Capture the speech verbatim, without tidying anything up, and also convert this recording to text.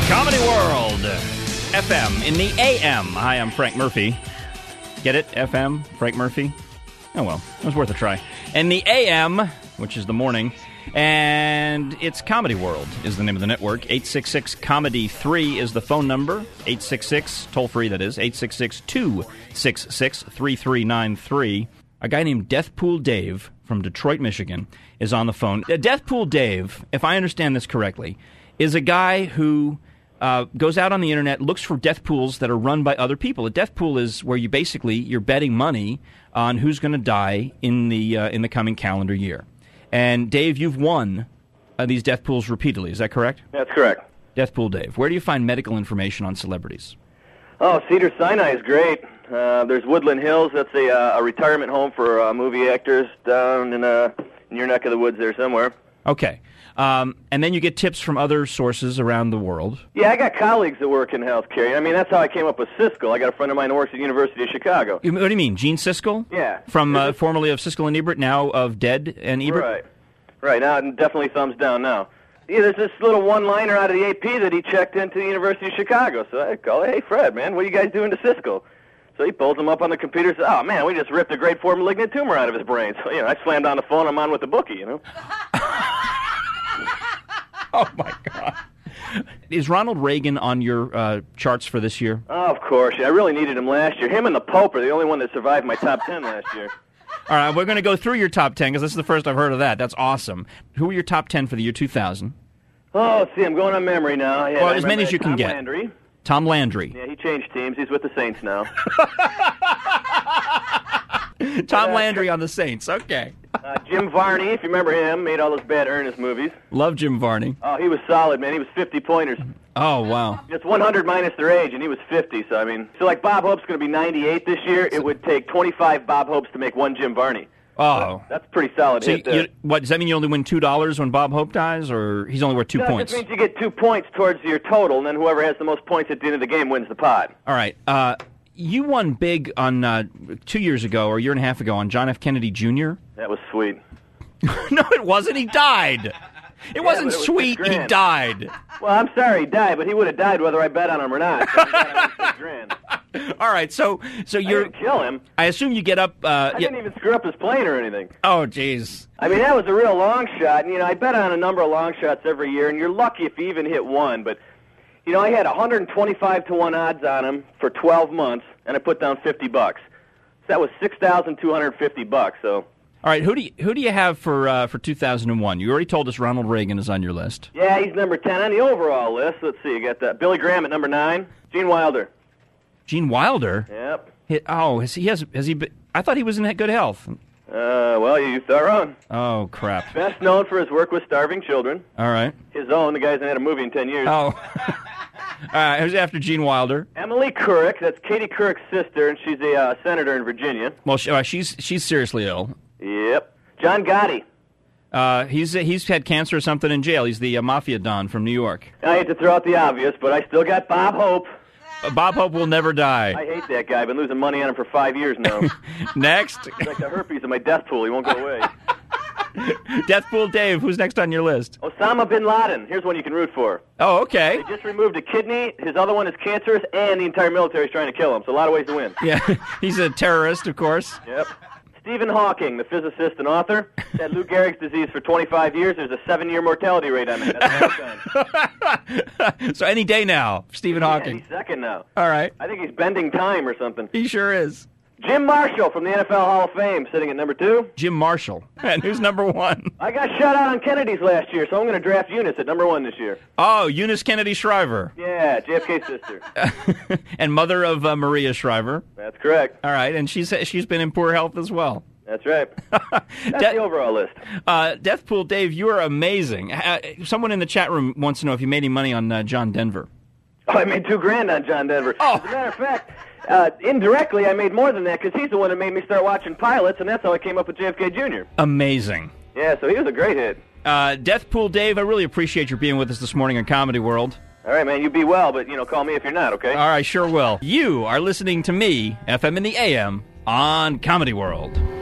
Comedy World, F M in the A M. Hi, I'm Frank Murphy. Get it? F M, Frank Murphy? Oh, well, it was worth a try. And the A M, which is the morning, and it's Comedy World is the name of the network. eight six six comedy three is the phone number. eight six six, toll-free that is, eight six six, two six six, three three nine three. A guy named Deathpool Dave from Detroit, Michigan, is on the phone. Uh, Deathpool Dave, if I understand this correctly, is a guy who uh, goes out on the internet, looks for death pools that are run by other people. A death pool is where you basically, you're betting money on who's going to die in the uh, in the coming calendar year. And Dave, you've won uh, these death pools repeatedly. Is that correct? That's correct. Deathpool Dave. Where do you find medical information on celebrities? Oh, Cedar Sinai is great. Uh, there's Woodland Hills. That's a, uh, a retirement home for uh, movie actors down in, uh, in your neck of the woods there somewhere. Okay. Um, and then you get tips from other sources around the world. Yeah, I got colleagues that work in healthcare. I mean, that's how I came up with Siskel. I got a friend of mine who works at the University of Chicago. You, what do you mean, Gene Siskel? Yeah. From uh, formerly of Siskel and Ebert, now of Dead and Ebert? Right. Right. Now, definitely thumbs down now. Yeah, there's this little one-liner out of the A P that he checked into the University of Chicago. So I call, hey, Fred, man, what are you guys doing to Siskel? So he pulls him up on the computer and says, oh, man, we just ripped a grade four malignant tumor out of his brain. So, you know, I slammed on the phone. I'm on with the bookie, you know. Oh, my God. Is Ronald Reagan on your uh, charts for this year? Oh, of course. Yeah, I really needed him last year. Him and the Pope are the only one that survived my top ten last year. All right, we're going to go through your top ten, because this is the first I've heard of that. That's awesome. Who are your top ten for the year two thousand? Oh, let's see. I'm going on memory now. Yeah, well, as many as you Tom can get. Landry. Tom Landry. Yeah, he changed teams. He's with the Saints now. Tom Landry on the Saints. Okay. uh, Jim Varney, if you remember him, made all those bad Ernest movies. Love Jim Varney. Oh, he was solid, man. He was fifty-pointers. Oh, wow. It's one hundred minus their age, and he was fifty. So, I mean, so like Bob Hope's going to be ninety-eight this year. It would take twenty-five Bob Hopes to make one Jim Varney. Oh. That's, that's pretty solid so hit you, there. you, what, does that mean you only win two dollars when Bob Hope dies, or he's only worth two no, points? It just means you get two points towards your total, and then whoever has the most points at the end of the game wins the pot. All right. Uh, you won big on uh, two years ago, or a year and a half ago, on John F. Kennedy Junior That was sweet. No, it wasn't. He died. It yeah, wasn't it was sweet. He died. Well, I'm sorry he died, but he would have died whether I bet on him or not. So I got six grand. All right, so so you're. I didn't kill him. I assume you get up. Uh, I yeah. didn't even screw up his plane or anything. Oh, jeez. I mean, that was a real long shot, and you know, I bet on a number of long shots every year, and you're lucky if you even hit one. But you know, I had one hundred twenty-five to one odds on him for twelve months, and I put down fifty bucks. So that was six thousand two hundred fifty bucks. So. All right, who do you, who do you have for uh, for two thousand one? You already told us Ronald Reagan is on your list. Yeah, he's number ten on the overall list. Let's see, you got that. Billy Graham at number nine. Gene Wilder. Gene Wilder? Yep. He, oh, has he has has he? Been, I thought he was in good health. Uh, well, you thought wrong. Oh, crap. Best known for his work with starving children. All right. His own. The guy hasn't had a movie in ten years. Oh. All right, who's after Gene Wilder? Emily Couric. That's Katie Couric's sister, and she's a uh, senator in Virginia. Well, she, uh, she's she's seriously ill. Yep. John Gotti. Uh, he's he's had cancer or something in jail. He's the uh, mafia don from New York. I hate to throw out the obvious, but I still got Bob Hope. Uh, Bob Hope will never die. I hate that guy. I've been losing money on him for five years now. Next. It's like the herpes in my death pool. He won't go away. Deathpool Dave, who's next on your list? Osama bin Laden. Here's one you can root for. Oh, okay. They just removed a kidney. His other one is cancerous, and the entire military is trying to kill him. So a lot of ways to win. Yeah, he's a terrorist, of course. Yep. Stephen Hawking, the physicist and author, had Lou Gehrig's disease for twenty-five years. There's a seven-year mortality rate on it. That's So any day now, Stephen yeah, Hawking. He's second now. All right. I think he's bending time or something. He sure is. Jim Marshall from the N F L Hall of Fame, sitting at number two. Jim Marshall. And who's number one? I got shut out on Kennedy's last year, so I'm going to draft Eunice at number one this year. Oh, Eunice Kennedy Shriver. Yeah, J F K's sister. And mother of uh, Maria Shriver. That's correct. All right, and she's she's been in poor health as well. That's right. That's De- the overall list. Uh, Deathpool Dave, you are amazing. Uh, someone in the chat room wants to know if you made any money on uh, John Denver. Oh, I made two grand on John Denver. Oh. As a matter of fact, uh, indirectly I made more than that because he's the one that made me start watching pilots, and that's how I came up with J F K Junior Amazing. Yeah, so he was a great hit. Uh, Deathpool Dave, I really appreciate your being with us this morning on Comedy World. All right, man, you be well, but, you know, call me if you're not, okay? All right, sure will. You are listening to me, F M in the A M, on Comedy World.